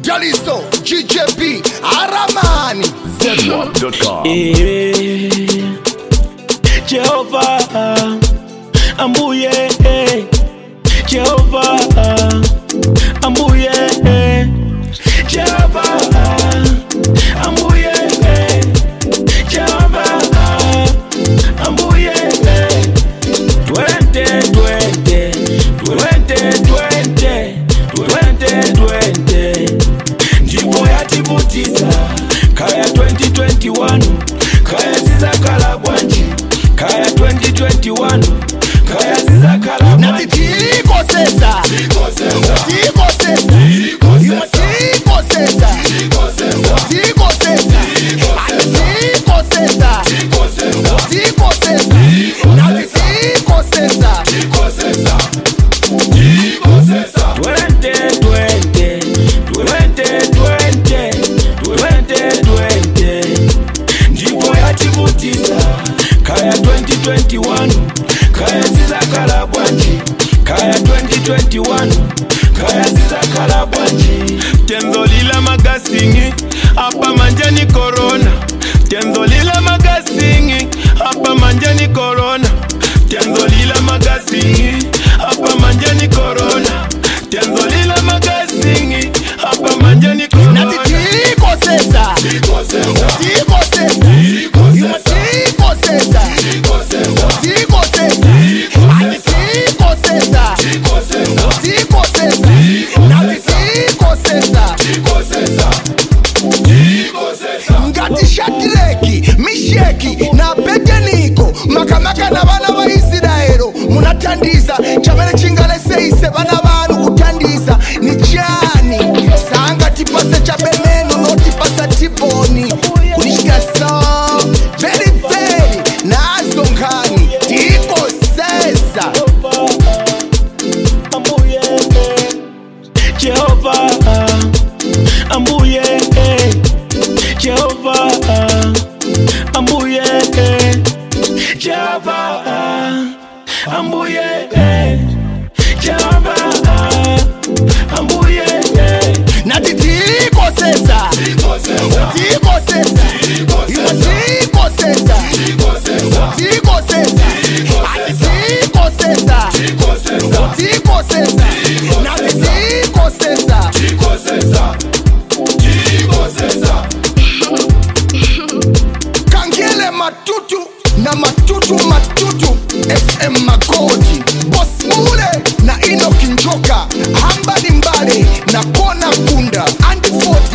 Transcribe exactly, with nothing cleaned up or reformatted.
Daliso, G J B, Aramani, zedwap dot com. Jehovah, ambuye, Jehovah, ambuye, Jehovah, ambuye, Jehovah, ambuye. Twenty, twenty, twenty, twenty, twenty, twenty. Ndipo yatibutiza kaya twenty twenty-one, kaya zizakala bwanji. Kaya twenty twenty-one, kaya zizakala bwanji. Tiko sesa, Tiko sesa, Tiko sesa, Tiko sesa, Tiko sesa, Tiko sesa, Tiko sesa, Tiko sesa, Tiko sesa, Tiko sesa, Tiko sesa. Twenty twenty, twenty twenty, twenty twenty. Ndipo yatibutiza kaya twenty twenty-one, kaya zizakala bwanji. Kaya twenty twenty-one, kaya zizakala bwanji. Tenzo lila magasingi, hapa manjani corona. Tenzo lila magasingi, hapa manjani corona. Tenzo lila magasingi, hapa manjani corona. Tenzo lila magasingi, hapa manjani corona. Tiko sesa, Tiko sesa, Tiko sesa, Tiko sesa, Tiko sesa, Tiko sesa, Tiko sesa, Tiko sesa, Tiko sesa, Tiko sesa, Tiko sesa, Tiko sesa. Ngati Shadraki, Misheki na Abednego, makamaka na bana ba Israelo munatandiza chamene chingale seise bana banu kutandiza ni chani sanga tipase cha beneno no tipasa tiboni kunishika so very very nazo ngani tiko sesa ambuye Jehovah ambuye Jehovah ambuye Jehovah ambuye Jehovah ambuye nati tiko sesa tiko sesa tiko sesa tiko sesa tiko sesa tiko sesa tiko sesa tiko sesa tiko sesa nati tiko sesa tiko sesa tiko sesa Kangele matutu na matutu matutu F M Magodi Boss Mule na Enoch Njoka Hamba Nimbale na Kona Kunda Andy Ford